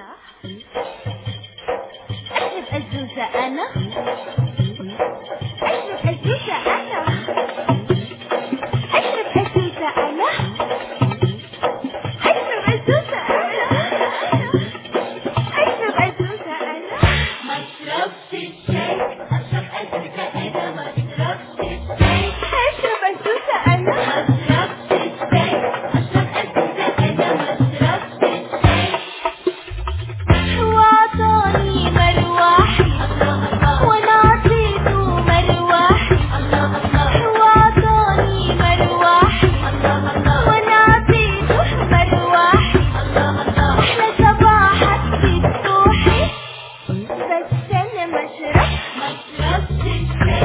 أشرب أزوزة أنا، أشرب أزوزة أنا، أشرب أزوزة أنا، أشرب أزوزة أنا، أشرب أزوزة أنا. ما اشربش الشاي، أشرب أزوزة أنا. ما اشربش الشاي، أشرب أزوزة أنا. ما اشربش الشاي، أشرب أزوزة أنا. ما اشربش الشاي. وعطاني مروحي وأنا عطيته مروحي، وعطاني مروحي وأنا عطيته مروحي. أحلى صباحك في سطوحي، بس أنا ما شربت ما اشربش الشاي.